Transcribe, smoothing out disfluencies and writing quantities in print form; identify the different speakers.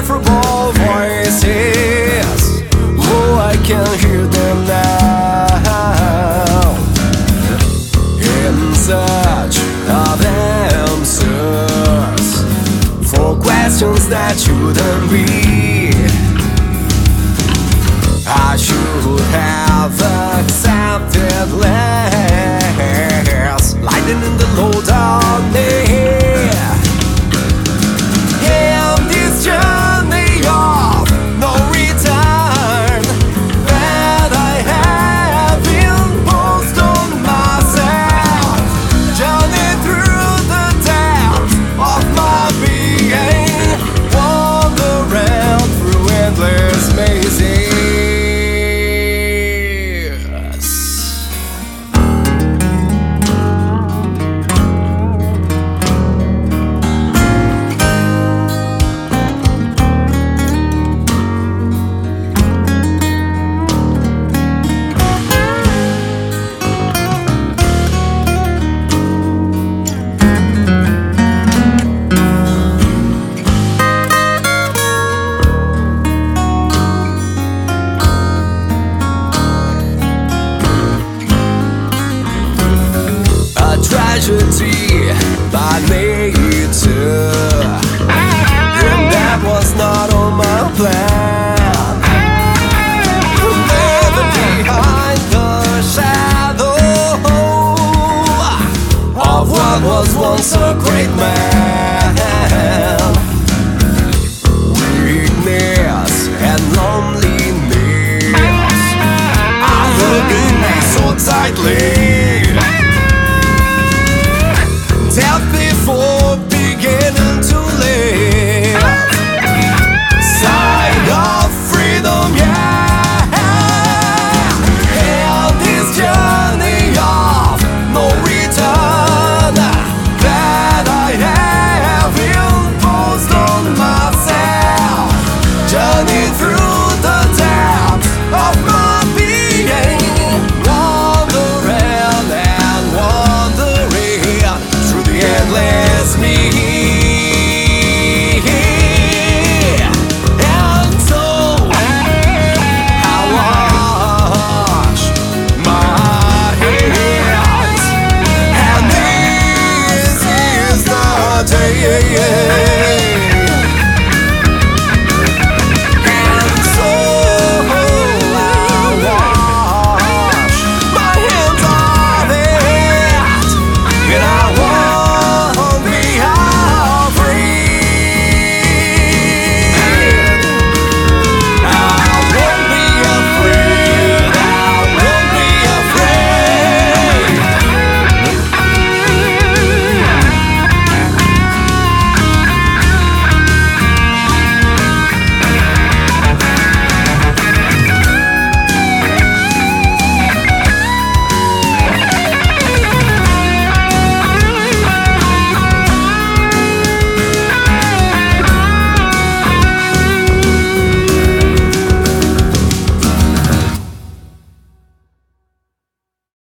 Speaker 1: indecipherable voices. Oh, I can hear them now, in search of answers for questions that shouldn't be. I should have accepted less, lightning in the low darkness. In this journey of no return that I have imposed on myself, journey through the depths of my being, wandering through endless mazes. Tragedy by nature, and that was not on my plan. Never behind the shadow of what was once a great man.